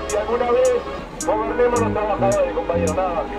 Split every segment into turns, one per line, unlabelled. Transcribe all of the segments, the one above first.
Si alguna vez gobernemos los trabajadores, compañeros, nada más.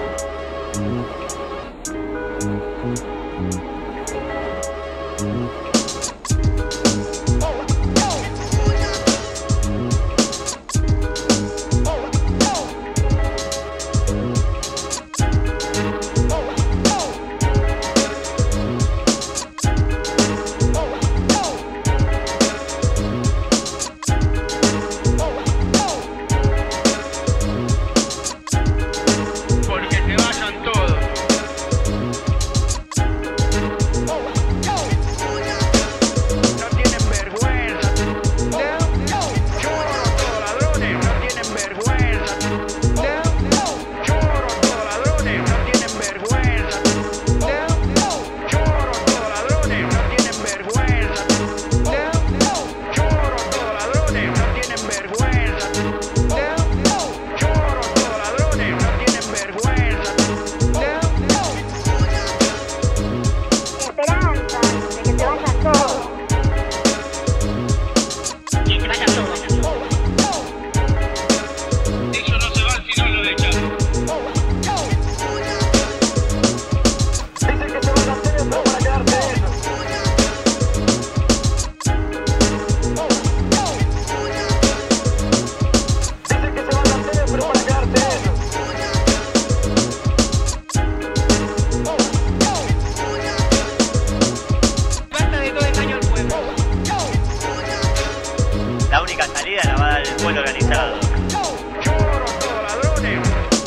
La única salida la va a dar el pueblo organizado.
¡Chorros, todos ladrones!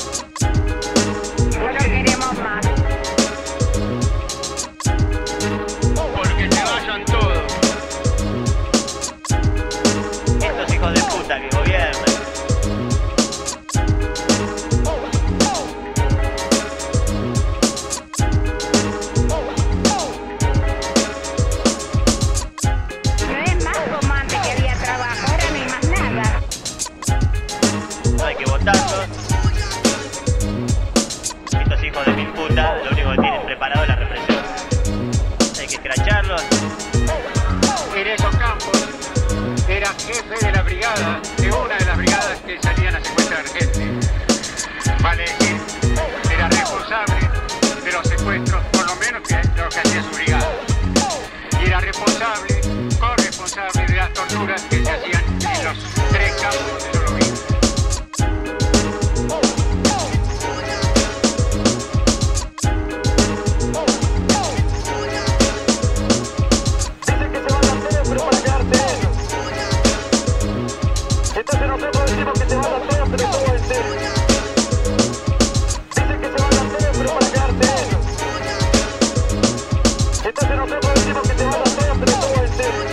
No queremos más. Porque se vayan todos.
Estos hijos de puta que gobiernan. Estos hijos de mil puta, lo único que tienen preparado es la represión. Hay que escracharlos.
En esos campos era jefe de la brigada, de una de las brigadas que salían a secuestrar gente. Vale decir, era responsable de los secuestros, por lo menos que lo que hacía su brigada. Y era responsable, corresponsable de las torturas que se hacían en los 3 campos donde yo lo vi.
Entonces nosotros decimos que se van a hacer, pero todo en serio. Dicen que se van a hacer, pero para quedarse ellos. Entonces nosotros decimos que se van a hacer, pero todo en serio.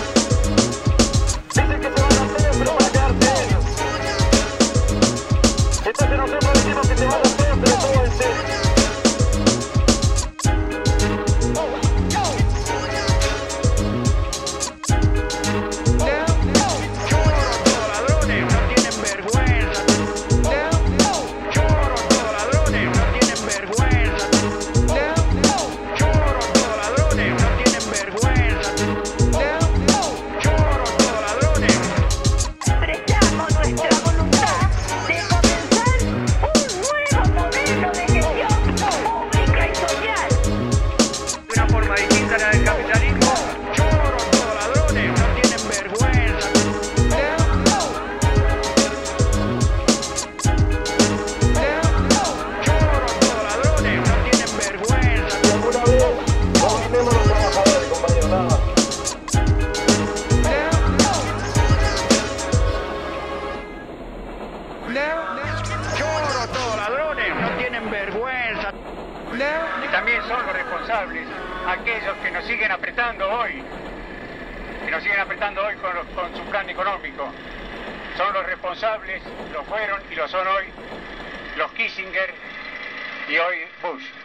Dicen que se van a hacer, pero para quedarse ellos. Entonces nosotros decimos que se van a hacer, pero todo en serio.
¡Chorros, todos ladrones! ¡No tienen vergüenza!
Y también son los responsables aquellos que nos siguen apretando hoy, con su plan económico. Son los responsables, lo fueron y lo son hoy, los Kissinger y hoy Bush.